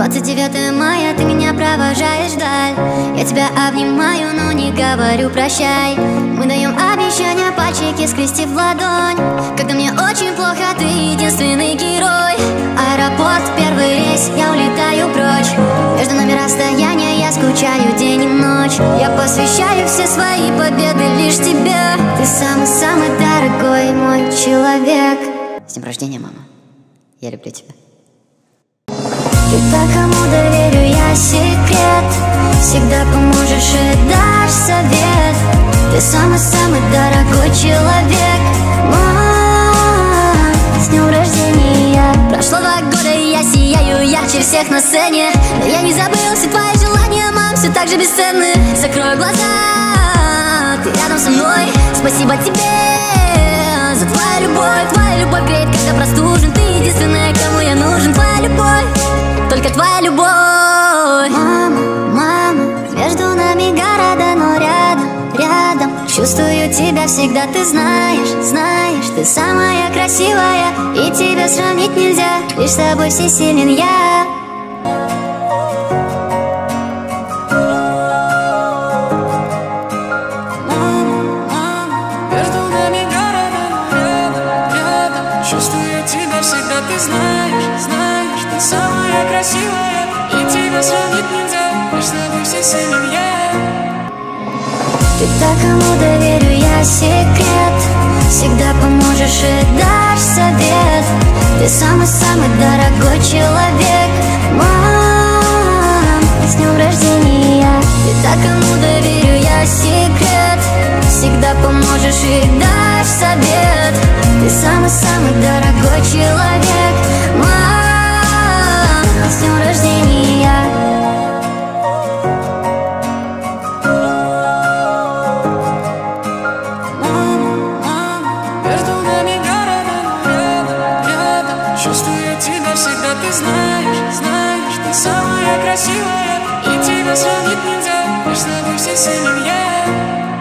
29 мая, ты меня провожаешь вдаль. Я тебя обнимаю, но не говорю прощай. Мы даем обещания, пальчики скрестив в ладонь. Когда мне очень плохо, ты единственный герой. Аэропорт, первый рейс, я улетаю прочь. Между нами расстояние, я скучаю день и ночь. Я посвящаю все свои победы лишь тебе. Ты самый-самый дорогой мой человек. С днем рождения, мама. Я люблю тебя. Ты так, кому доверю я секрет. Всегда поможешь и дашь совет. Ты самый-самый дорогой человек. Мам, с днем рождения. Прошло 2 года, и я сияю ярче всех на сцене. Но я не забыл все твои желания, мам, все так же бесценны. Закрой глаза, ты рядом со мной. Спасибо тебе за твою любовь греет, когда простужен. Ты единственная, кому я нужен. Твоя любовь, только твоя любовь. Мама, между нами города, но рядом чувствую тебя всегда, ты знаешь, ты самая красивая, и тебя сравнить нельзя, лишь с тобой всесилен я. Чувствую тебя всегда, ты знаешь, ты самая красивая, и тебя сравнить нельзя, лишь с тобой всесилен я. Ты так, кому доверю я секрет. Всегда поможешь и дашь совет. Ты самый-самый дорогой человек. Мам, с днем рождения. Ты так, кому доверю я секрет. Всегда поможешь и дашь совет. Ты самый-самый дорогой человек. Мам, с днем рождения. Между нами города, рядом чувствую тебя всегда, ты знаешь, ты самая красивая, и тебя сравнить нельзя, лишь с тобой всесилен я.